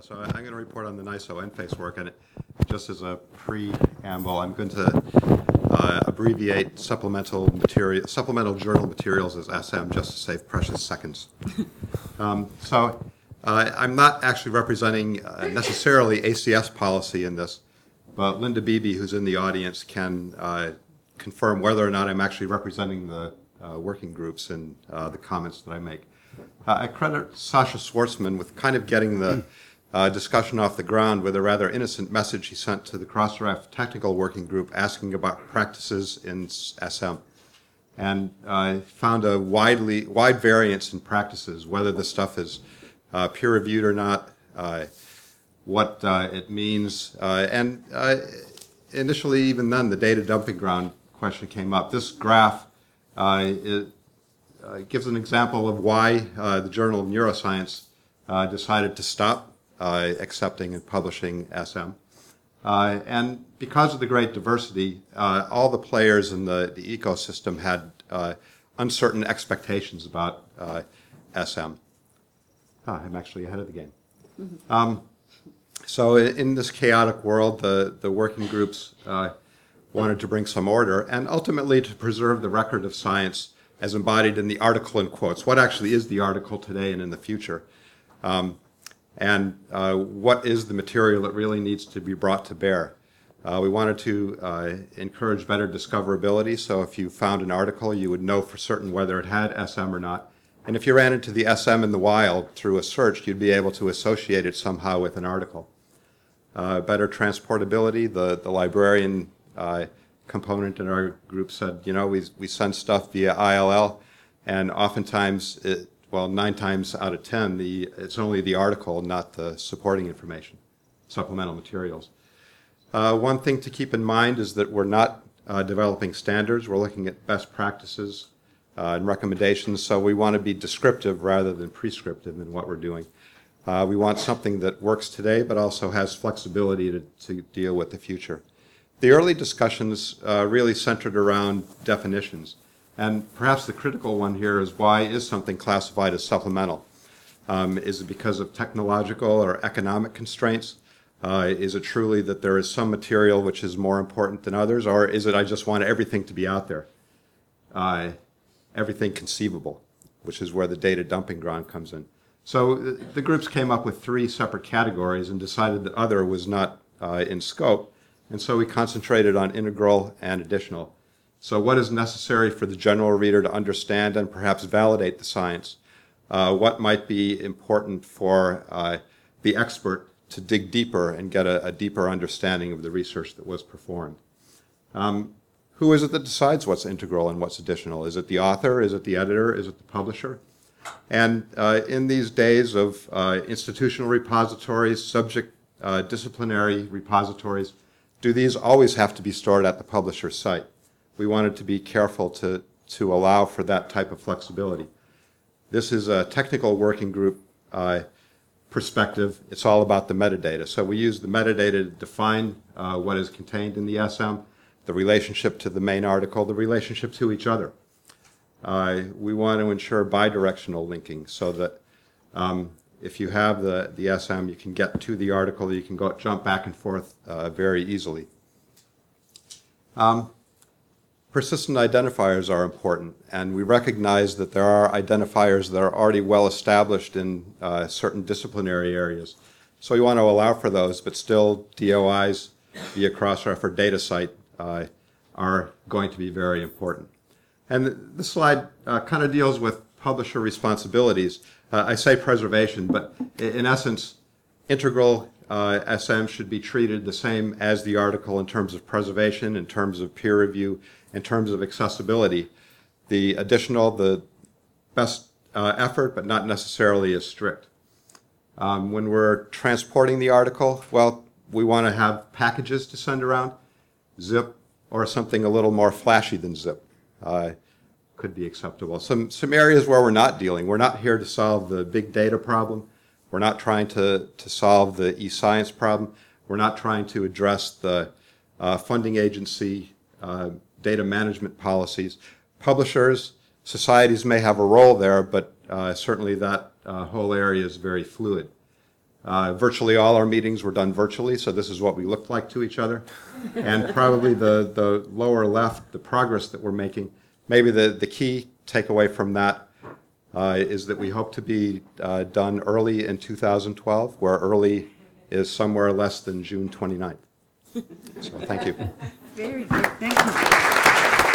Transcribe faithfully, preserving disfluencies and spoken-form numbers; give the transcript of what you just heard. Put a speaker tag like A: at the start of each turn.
A: Yeah, so I'm going to report on the NISO Enphase work, and it, just as a preamble, I'm going to uh, abbreviate supplemental material, supplemental journal materials as S M, just to save precious seconds. um, so uh, I'm not actually representing uh, necessarily A C S policy in this, but Linda Beebe, who's in the audience, can uh, confirm whether or not I'm actually representing the uh, working groups in uh, the comments that I make. Uh, I credit Sasha Schwartzman with kind of getting the uh, discussion off the ground with a rather innocent message he sent to the Crossref technical working group asking about practices in S M. And I uh, found a widely wide variance in practices, whether the stuff is uh, peer-reviewed or not, uh, what uh, it means. Uh, and uh, initially, even then, the data dumping ground question came up. This graph uh, is, Uh, gives an example of why uh, the Journal of Neuroscience uh, decided to stop uh, accepting and publishing S M. Uh, and because of the great diversity, uh, all the players in the, the ecosystem had uh, uncertain expectations about uh, S M. Ah, I'm actually ahead of the game. Mm-hmm. Um, so in, in this chaotic world, the, the working groups uh, wanted to bring some order and ultimately to preserve the record of science as embodied in the article in quotes. What actually is the article today and in the future? Um, and uh, what is the material that really needs to be brought to bear? Uh, we wanted to uh, encourage better discoverability, so if you found an article, you would know for certain whether it had S M or not. And if you ran into the S M in the wild through a search, you'd be able to associate it somehow with an article. Uh, better transportability, the, the librarian uh, component in our group said, you know, we we send stuff via I L L, and oftentimes, it, well, nine times out of ten, the it's only the article, not the supporting information, supplemental materials. Uh, one thing to keep in mind is that we're not uh, developing standards. We're looking at best practices uh, and recommendations, so we want to be descriptive rather than prescriptive in what we're doing. Uh, we want something that works today, but also has flexibility to, to deal with the future. The early discussions uh, really centered around definitions. And perhaps the critical one here is, why is something classified as supplemental? Um, is it because of technological or economic constraints? Uh, is it truly that there is some material which is more important than others? Or is it I just want everything to be out there? Uh, everything conceivable, which is where the data dumping ground comes in. So the groups came up with three separate categories and decided that other was not uh, in scope. And so we concentrated on integral and additional. So what is necessary for the general reader to understand and perhaps validate the science? Uh, what might be important for uh, the expert to dig deeper and get a, a deeper understanding of the research that was performed? Um, who is it that decides what's integral and what's additional? Is it the author? Is it the editor? Is it the publisher? And uh, in these days of uh, institutional repositories, subject uh, disciplinary repositories, do these always have to be stored at the publisher's site? We wanted to be careful to, to allow for that type of flexibility. This is a technical working group uh, perspective. It's all about the metadata. So we use the metadata to define uh, what is contained in the S M, the relationship to the main article, the relationship to each other. Uh, we want to ensure bidirectional linking so that um, if you have the, the S M, you can get to the article, you can go jump back and forth uh, very easily. Um, persistent identifiers are important, and we recognize that there are identifiers that are already well established in uh, certain disciplinary areas. So we want to allow for those, but still D O Is via Crossref or DataCite uh, are going to be very important. And this slide uh, kind of deals with publisher responsibilities. Uh, I say preservation, but in essence, integral uh, S M should be treated the same as the article in terms of preservation, in terms of peer review, in terms of accessibility. The additional, the best uh, effort, but not necessarily as strict. Um, when we're transporting the article, well, we want to have packages to send around, zip, or something a little more flashy than zip. Uh, could be acceptable. Some, some areas where we're not dealing, we're not here to solve the big data problem. We're not trying to, to solve the e-science problem. We're not trying to address the uh, funding agency uh, data management policies. Publishers, societies may have a role there, but uh, certainly that uh, whole area is very fluid. Uh, Virtually all our meetings were done virtually, so this is what we looked like to each other. And probably the, the lower left, the progress that we're making, maybe the, the key takeaway from that uh, is that we hope to be uh, done early in two thousand twelve, where early is somewhere less than June twenty-ninth. So thank you.
B: Very good, thank you.